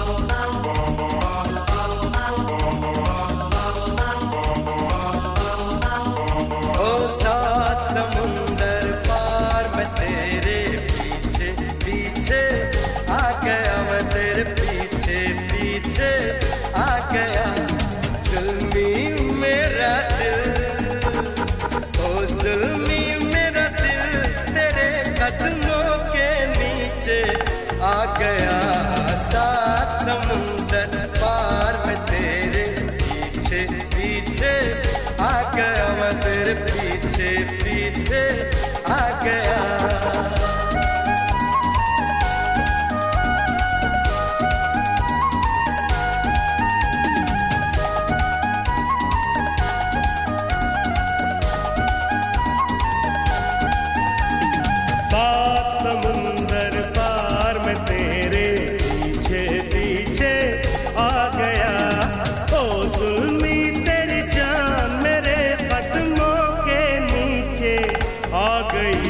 ओ सात समुंदर पार मैं तेरे पीछे पीछे आ गया, मैं तेरे पीछे पीछे आ गया। जुल्मी मेरा दिल, ओ जुल्मी मेरा दिल तेरे कदमों के नीचे आ गया। सात समुंदर पार मैं तेरे पीछे पीछे आ गया, मैं तेरे पीछे पीछे आ गया। सात समुंदर पार मैं तेरे पीछे पीछे आ गया। ओ जुल्मी तेरी जान मेरे कदमों के नीचे आ गई।